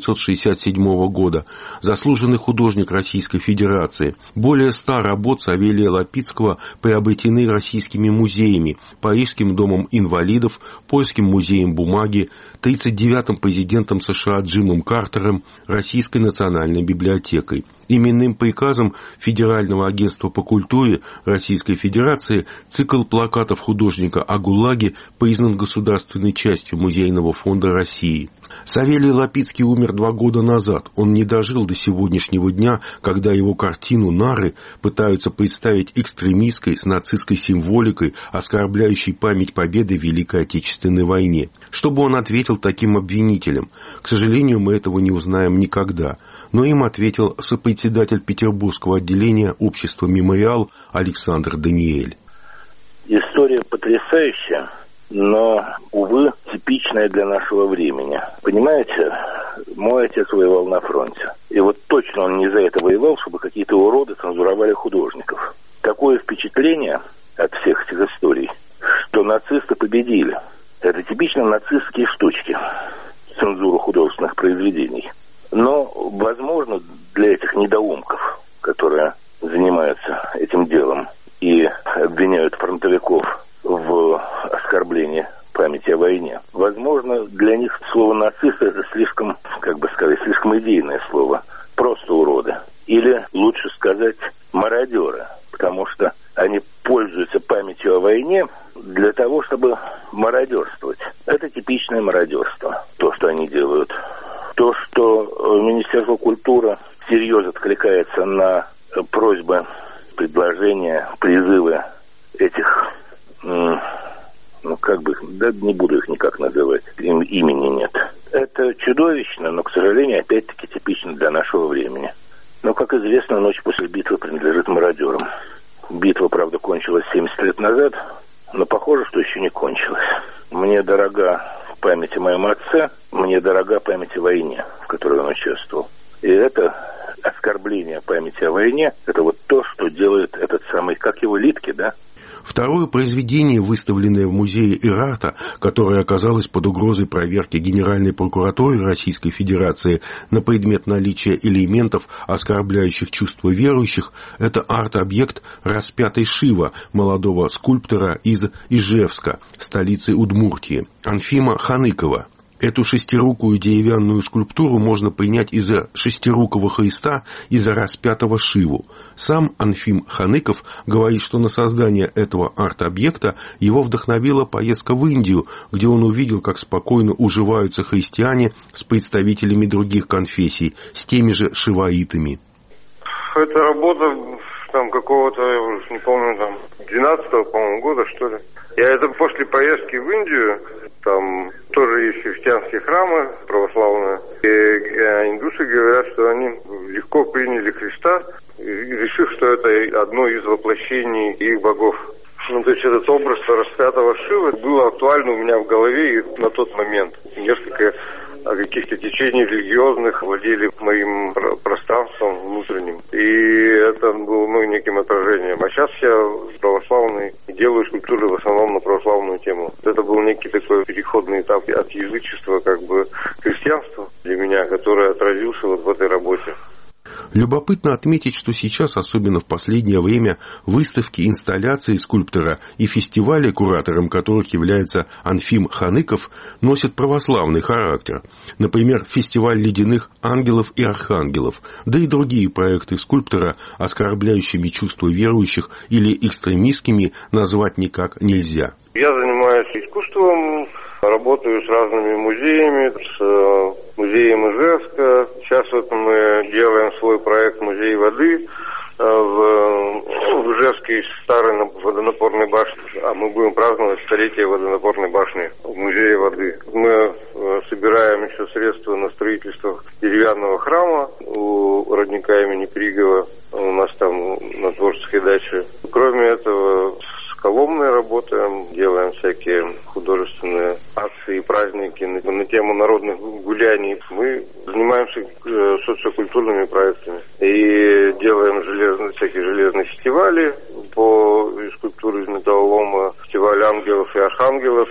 1967 года, заслуженный художник Российской Федерации. Более 100 работ Савелия Лапицкого приобретены российскими музеями: Парижским домом инвалидов, Польским музеем бумаги, 39-м президентом США Джимом Картером, Российской национальной библиотекой. Именным приказом Федерального агентства по культуре Российской Федерации цикл плакатов художника о ГУЛАГе признан государственной частью Музейного фонда России. Савелий Лапицкий умер 2 года назад. Он не дожил до сегодняшнего дня, когда его картину «Нары» пытаются представить экстремистской с нацистской символикой, оскорбляющей память победы в Великой Отечественной войне. Что бы он ответил таким обвинителям? К сожалению, мы этого не узнаем никогда. Но им ответил сопредседатель Петербургского отделения общества «Мемориал» Александр Даниэль. История потрясающая, но, увы, типичная для нашего времени. Понимаете, мой отец воевал на фронте. И вот точно он не за это воевал, чтобы какие-то уроды цензуровали художников. Такое впечатление от всех этих историй, что нацисты победили. Это типично нацистские штучки, цензуру художественных произведений. Но, возможно, для этих недоумков, которые занимаются этим делом и обвиняют фронтовиков в оскорблении памяти о войне, возможно, для них слово «нацист» — это слишком, слишком идейное слово. Просто уроды. Или, лучше сказать, мародеры, потому что они пользуются памятью о войне для того, чтобы мародерствовать. Это типичное мародерство, то, что они делают. То, что Министерство культуры всерьез откликается на просьбы, предложения, призывы этих, не буду их никак называть, им имени нет. Это чудовищно, но, к сожалению, опять-таки типично для нашего времени. Но, как известно, ночь после битвы принадлежит мародерам. Битва, правда, кончилась 70 лет назад, но похоже, что еще не кончилась. Мне дорога память о моем отце, мне дорога память о войне, в которой он участвовал. И это оскорбление оскорбление памяти о войне, это вот то, что делает этот самый, как его, Литке, да? Второе произведение, выставленное в музее Ирарта, которое оказалось под угрозой проверки Генеральной прокуратуры Российской Федерации на предмет наличия элементов, оскорбляющих чувства верующих, это арт-объект «Распятый Шива» молодого скульптора из Ижевска, столицы Удмуртии, Анфима Ханыкова. Эту шестирукую деревянную скульптуру можно принять и за шестирукого Христа, и за распятого Шиву. Сам Анфим Ханыков говорит, что на создание этого арт-объекта его вдохновила поездка в Индию, где он увидел, как спокойно уживаются христиане с представителями других конфессий, с теми же шиваитами. Это работа там какого-то, я уже не помню, там 12-го, по-моему, года, что ли. Я это после поездки в Индию, там тоже есть христианские храмы православные, и индусы говорят, что они легко приняли Христа, решив, что это одно из воплощений их богов. Ну, то есть этот образ распятого Шивы был актуален у меня в голове и на тот момент. Несколько каких-то течений религиозных владели моим пространством внутренним. И это было неким отражением. А сейчас я православный и делаю скульптуры в основном на православную тему. Это был некий такой переходный этап от язычества как бы к христианству для меня, который отразился вот в этой работе. Любопытно отметить, что сейчас, особенно в последнее время, выставки, инсталляции скульптора и фестивали, куратором которых является Анфим Ханыков, носят православный характер. Например, фестиваль ледяных ангелов и архангелов, да и другие проекты скульптора, оскорбляющими чувства верующих или экстремистскими, назвать никак нельзя. Я занимаюсь искусством, работаю с разными музеями, с музеем Ижевска. Сейчас вот мы делаем свой проект «Музей воды» в Ижевской старой водонапорной башне. А мы будем праздновать столетие водонапорной башни в Музее воды. Мы собираем еще средства на строительство деревянного храма у родника имени Кригова. У нас там на творческой даче. Кроме этого, с Коломной работаем, делаем всякие художественные акции и праздники на тему народных гуляний. Мы занимаемся социокультурными проектами и делаем всякие железные фестивали по скульптуре из металлолома, фестиваль ангелов и архангелов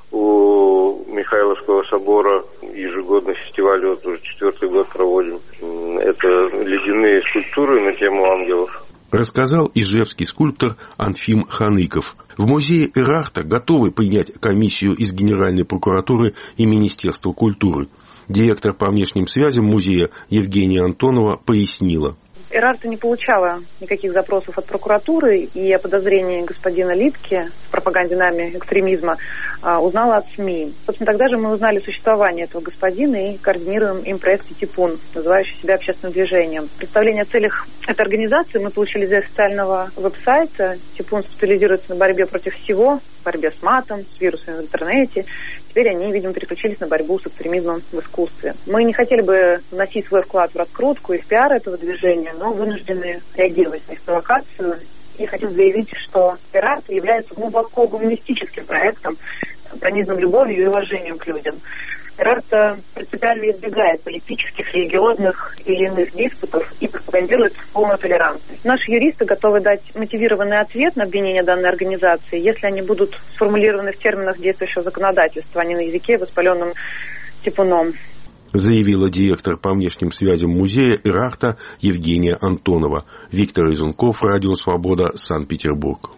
у Михайловского собора, ежегодный фестиваль, вот уже 4-й год проводим. Это ледяные скульптуры на тему ангелов. Рассказал ижевский скульптор Анфим Ханыков. В музее Ирарта готовы принять комиссию из Генеральной прокуратуры и Министерства культуры. Директор по внешним связям музея Евгения Антонова пояснила. Ирарта не получала никаких запросов от прокуратуры, и о подозрении господина Литки в пропаганде нами экстремизма узнала от СМИ. Собственно, тогда же мы узнали существование этого господина и координируем им проект «Типун», называющий себя общественным движением. Представление о целях этой организации мы получили из официального веб-сайта. «Типун» специализируется на борьбе против всего, борьбе с матом, с вирусами в интернете. Теперь они, видимо, переключились на борьбу с экстремизмом в искусстве. Мы не хотели бы вносить свой вклад в раскрутку и в пиар этого движения, но вынуждены реагировать на их провокацию. И хотим заявить, что Ирарта является глубоко гуманистическим проектом, пронизанным любовью и уважением к людям. Ирарта принципиально избегает политических, религиозных или иных диспутов и пропагандирует полную толерантность. Наши юристы готовы дать мотивированный ответ на обвинения данной организации, если они будут сформулированы в терминах действующего законодательства, а не на языке, воспаленном типуном. Заявила директор по внешним связям музея Ирарта Евгения Антонова. Виктор Изунков, Радио Свобода, Санкт-Петербург.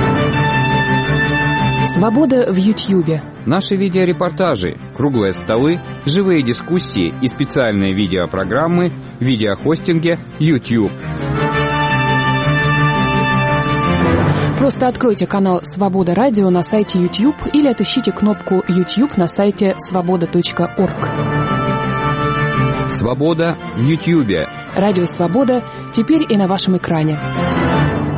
Свобода в Ютьюбе. Наши видеорепортажи, круглые столы, живые дискуссии и специальные видеопрограммы в видеохостинге YouTube. Просто откройте канал «Свобода Радио» на сайте YouTube или отыщите кнопку YouTube на сайте svoboda.org. Свобода в Ютьюбе. Радио «Свобода» теперь и на вашем экране.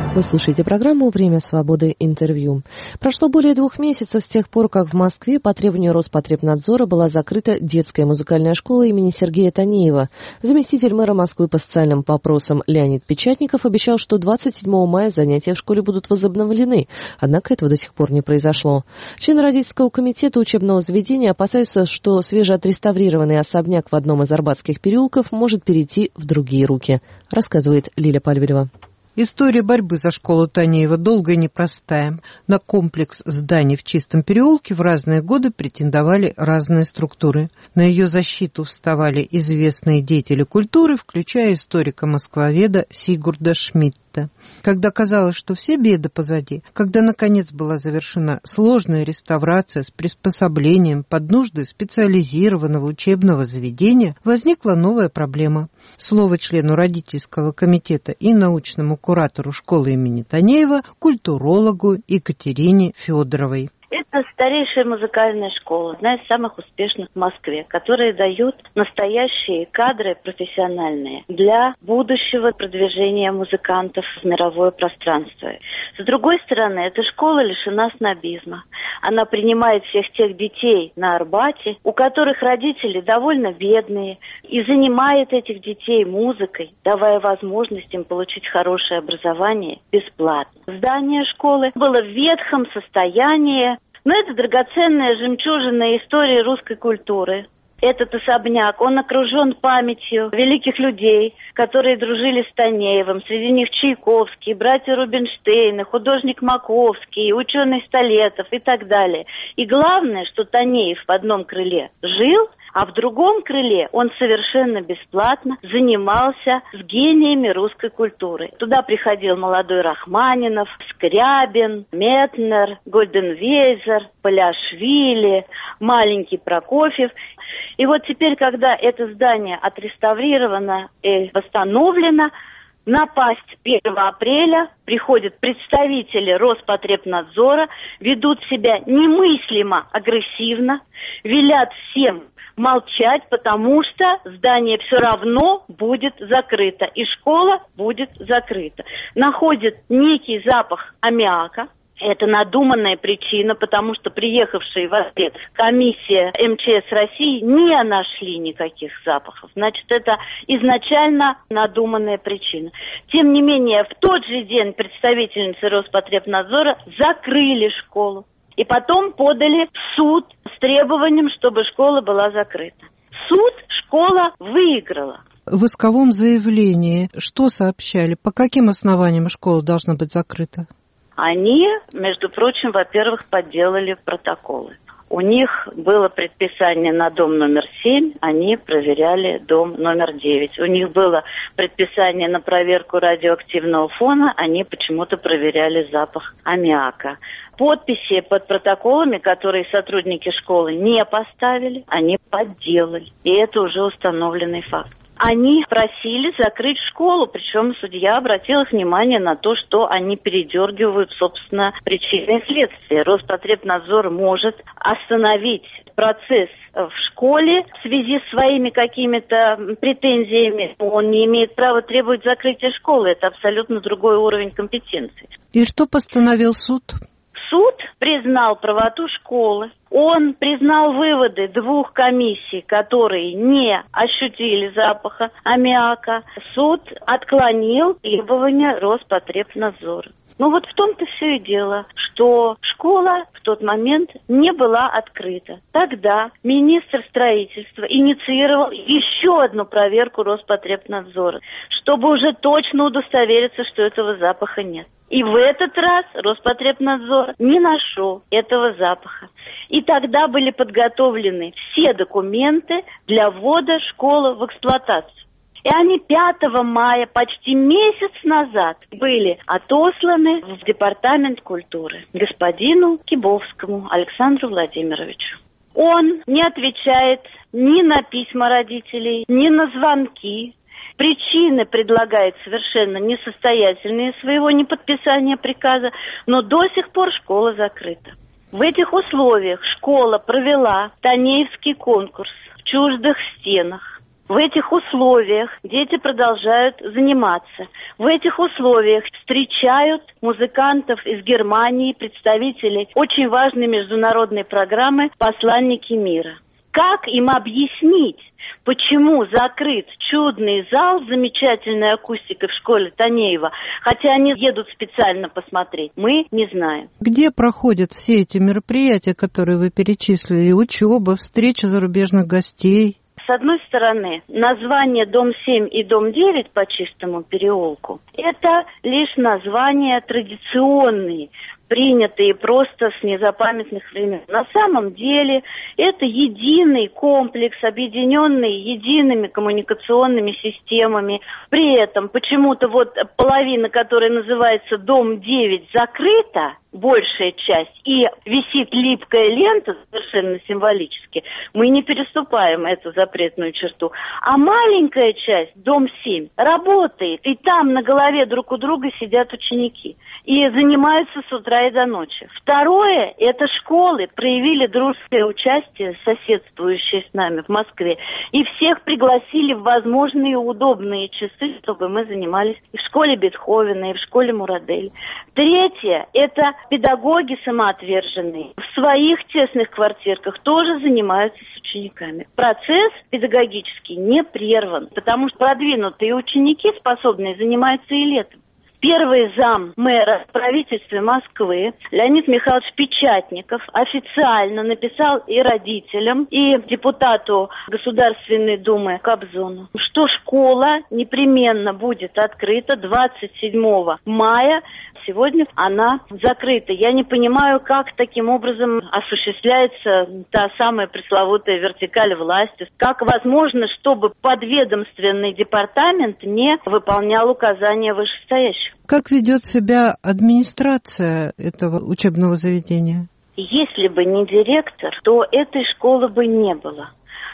Вы слушаете программу «Время свободы. Интервью». Прошло более 2 месяцев с тех пор, как в Москве по требованию Роспотребнадзора была закрыта детская музыкальная школа имени Сергея Танеева. Заместитель мэра Москвы по социальным вопросам Леонид Печатников обещал, что 27 мая занятия в школе будут возобновлены, однако этого до сих пор не произошло. Члены родительского комитета учебного заведения опасаются, что свежеотреставрированный особняк в одном из арбатских переулков может перейти в другие руки, рассказывает Лиля Пальверева. История борьбы за школу Танеева долгая и непростая. На комплекс зданий в Чистом переулке в разные годы претендовали разные структуры. На ее защиту вставали известные деятели культуры, включая историка-москвоведа Сигурда Шмидта. Когда казалось, что все беды позади, когда, наконец, была завершена сложная реставрация с приспособлением под нужды специализированного учебного заведения, возникла новая проблема. Слово члену родительского комитета и научному куратору школы имени Танеева, культурологу Екатерине Федоровой. Это старейшая музыкальная школа, одна из самых успешных в Москве, которая дает настоящие кадры профессиональные для будущего продвижения музыкантов в мировое пространство. С другой стороны, эта школа лишена снобизма. Она принимает всех тех детей на Арбате, у которых родители довольно бедные, и занимает этих детей музыкой, давая возможность им получить хорошее образование бесплатно. Здание школы было в ветхом состоянии, но это драгоценная жемчужина истории русской культуры. Этот особняк, он окружен памятью великих людей, которые дружили с Танеевым. Среди них Чайковский, братья Рубинштейны, художник Маковский, ученый Столетов и так далее. И главное, что Танеев в одном крыле жил, а в другом крыле он совершенно бесплатно занимался с гениями русской культуры. Туда приходил молодой Рахманинов, Скрябин, Метнер, Гольденвейзер, Поляшвили, маленький Прокофьев. И вот теперь, когда это здание отреставрировано и восстановлено, напасть 1 апреля приходят представители Роспотребнадзора, ведут себя немыслимо агрессивно, велят всем молчать, потому что здание все равно будет закрыто, и школа будет закрыта. Находят некий запах аммиака. Это надуманная причина, потому что приехавшие в ответ комиссия МЧС России не нашли никаких запахов. Значит, это изначально надуманная причина. Тем не менее, в тот же день представительницы Роспотребнадзора закрыли школу. И потом подали в суд с требованием, чтобы школа была закрыта. Суд школа выиграла. В исковом заявлении что сообщали? По каким основаниям школа должна быть закрыта? Они, между прочим, во-первых, подделали протоколы. У них было предписание на дом номер 7, они проверяли дом номер 9. У них было предписание на проверку радиоактивного фона, они почему-то проверяли запах аммиака. Подписи под протоколами, которые сотрудники школы не поставили, они подделали. И это уже установленный факт. Они просили закрыть школу, причем судья обратил их внимание на то, что они передергивают, собственно, причины и следствия. Роспотребнадзор может остановить процесс в школе в связи с своими какими-то претензиями. Он не имеет права требовать закрытия школы. Это абсолютно другой уровень компетенции. И что постановил суд? Суд признал правоту школы. Он признал выводы 2 комиссий, которые не ощутили запаха аммиака. Суд отклонил требования Роспотребнадзора. Ну вот в том-то все и дело, что школа в тот момент не была открыта. Тогда министр строительства инициировал еще одну проверку Роспотребнадзора, чтобы уже точно удостовериться, что этого запаха нет. И в этот раз Роспотребнадзор не нашел этого запаха. И тогда были подготовлены все документы для ввода школы в эксплуатацию. И они 5 мая, почти месяц назад, были отосланы в Департамент культуры господину Кибовскому Александру Владимировичу. Он не отвечает ни на письма родителей, ни на звонки. Причины предлагает совершенно несостоятельные своего неподписания приказа, но до сих пор школа закрыта. В этих условиях школа провела Танеевский конкурс в чуждых стенах. В этих условиях дети продолжают заниматься. В этих условиях встречают музыкантов из Германии, представителей очень важной международной программы «Посланники мира». Как им объяснить, почему закрыт чудный зал с замечательной акустикой в школе Танеева, хотя они едут специально посмотреть, мы не знаем. Где проходят все эти мероприятия, которые вы перечислили? Учеба, встреча зарубежных гостей? С одной стороны, название «Дом-7» и «Дом-9» по Чистому переулку – это лишь названия традиционные, принятые просто с незапамятных времен. На самом деле это единый комплекс, объединенный едиными коммуникационными системами. При этом почему-то вот половина, которая называется «Дом-9», закрыта, большая часть, и висит липкая лента, совершенно символически. Мы не переступаем эту запретную черту. А маленькая часть, Дом-7, работает, и там на голове друг у друга сидят ученики и занимаются с утра и до ночи. Второе, это школы проявили дружеское участие, соседствующее с нами в Москве, и всех пригласили в возможные удобные часы, чтобы мы занимались и в школе Бетховена, и в школе Мурадель. Третье, это педагоги самоотверженные в своих тесных квартирках тоже занимаются с учениками. Процесс педагогический не прерван, потому что продвинутые ученики, способные, занимаются и летом. Первый зам мэра в правительстве Москвы Леонид Михайлович Печатников официально написал и родителям, и депутату Государственной Думы Кобзону, что школа непременно будет открыта 27 мая. Сегодня она закрыта. Я не понимаю, как таким образом осуществляется та самая пресловутая вертикаль власти. Как возможно, чтобы подведомственный департамент не выполнял указания вышестоящих? Как ведет себя администрация этого учебного заведения? Если бы не директор, то этой школы бы не было.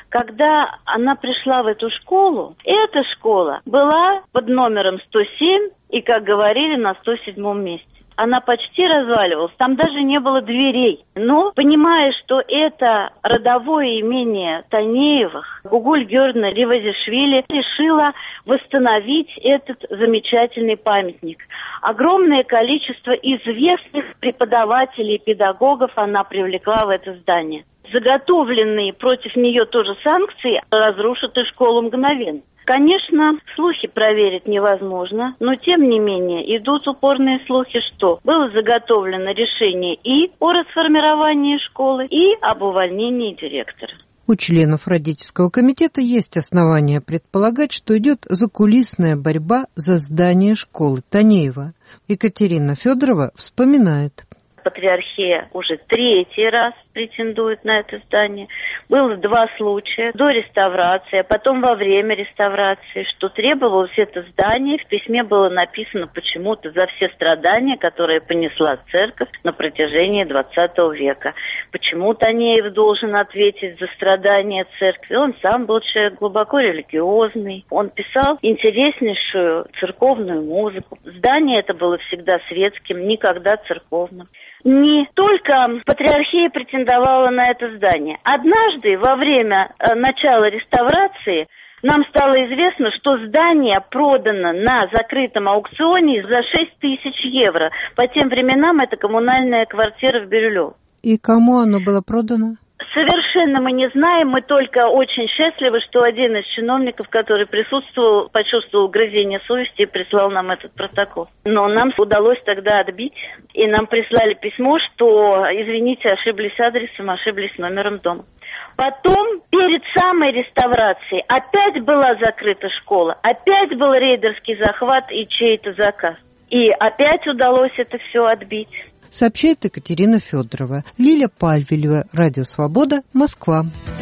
Когда она пришла в эту школу, эта школа была под номером 107 и, как говорили, на 107-м месте. Она почти разваливалась, там даже не было дверей. Но, понимая, что это родовое имение Танеевых, Гугуль Георгиевна Ревазишвили решила восстановить этот замечательный памятник. Огромное количество известных преподавателей и педагогов она привлекла в это здание. Заготовленные против нее тоже санкции разрушат и школу мгновенно. Конечно, слухи проверить невозможно, но тем не менее идут упорные слухи, что было заготовлено решение и о расформировании школы, и об увольнении директора. У членов родительского комитета есть основания предполагать, что идет закулисная борьба за здание школы Танеева. Екатерина Федорова вспоминает. Патриархия уже 3-й раз претендует на это здание. Было 2 случая до реставрации, а потом во время реставрации, что требовалось это здание. В письме было написано почему-то за все страдания, которые понесла церковь на протяжении 20 века. Почему Танеев должен ответить за страдания церкви? Он сам был человек глубоко религиозный. Он писал интереснейшую церковную музыку. Здание это было всегда светским, никогда церковным. Не только патриархия претендовала на это здание. Однажды, во время начала реставрации, нам стало известно, что здание продано на закрытом аукционе за 6 тысяч евро. По тем временам это коммунальная квартира в Бирюлево. И кому оно было продано? Совершенно мы не знаем, мы только очень счастливы, что один из чиновников, который присутствовал, почувствовал угрызение совести и прислал нам этот протокол. Но нам удалось тогда отбить, и нам прислали письмо, что, извините, ошиблись адресом, ошиблись номером дома. Потом, перед самой реставрацией, опять была закрыта школа, опять был рейдерский захват и чей-то заказ. И опять удалось это все отбить. Сообщает Екатерина Федорова. Лиля Пальвелева, Радио Свобода, Москва.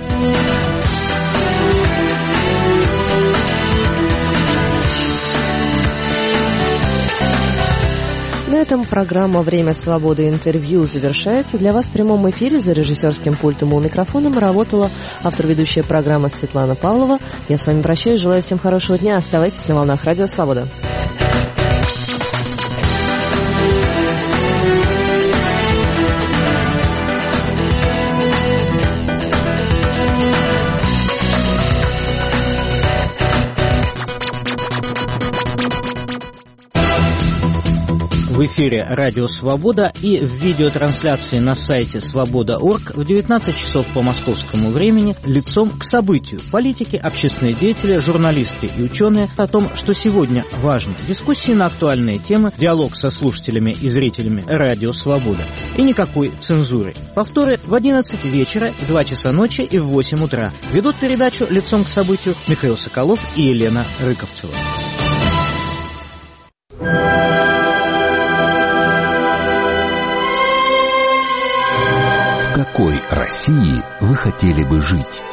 На этом программа «Время свободы. Интервью» завершается. Для вас в прямом эфире за режиссерским пультом у микрофона работала автор-ведущая программы Светлана Павлова. Я с вами прощаюсь, желаю всем хорошего дня. Оставайтесь на волнах Радио Свобода. В эфире «Радио Свобода» и в видеотрансляции на сайте свобода.орг в 19 часов по московскому времени «Лицом к событию». Политики, общественные деятели, журналисты и ученые о том, что сегодня важно. Дискуссии на актуальные темы, диалог со слушателями и зрителями «Радио Свобода». И никакой цензуры. Повторы в 11 вечера, в 2 часа ночи и в 8 утра. Ведут передачу «Лицом к событию» Михаил Соколов и Елена Рыковцева. В какой России вы хотели бы жить?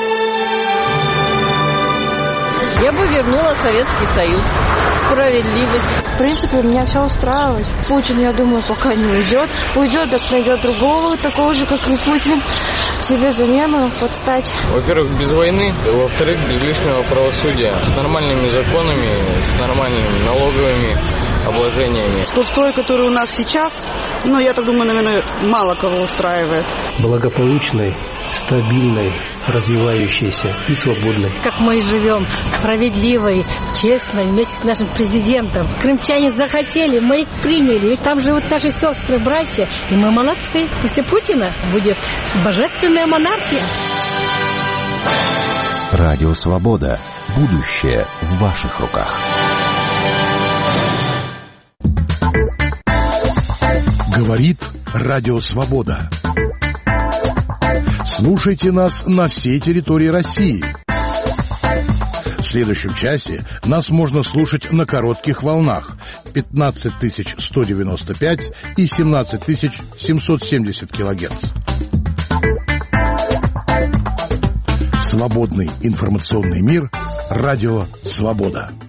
Я бы вернула Советский Союз. Справедливость. В принципе, меня все устраивает. Путин, я думаю, пока не уйдет. Уйдет, так найдет другого, такого же, как и Путин. Себе замену подстать. Во-первых, без войны. Во-вторых, без лишнего правосудия. С нормальными законами, с нормальными налоговыми обложениями. Тот строй, который у нас сейчас, я так думаю, наверное, мало кого устраивает. Благополучной, стабильной, развивающейся и свободной. Как мы и живем, справедливой, честной, вместе с нашим президентом. Крымчане захотели, мы их приняли. Ведь там живут наши сестры, братья, и мы молодцы. После Путина будет божественная монархия. Радио Свобода. Будущее в ваших руках. Говорит Радио Свобода. Слушайте нас на всей территории России. В следующем часе нас можно слушать на коротких волнах 15195 и 17770 килогерц. Свободный информационный мир. Радио Свобода.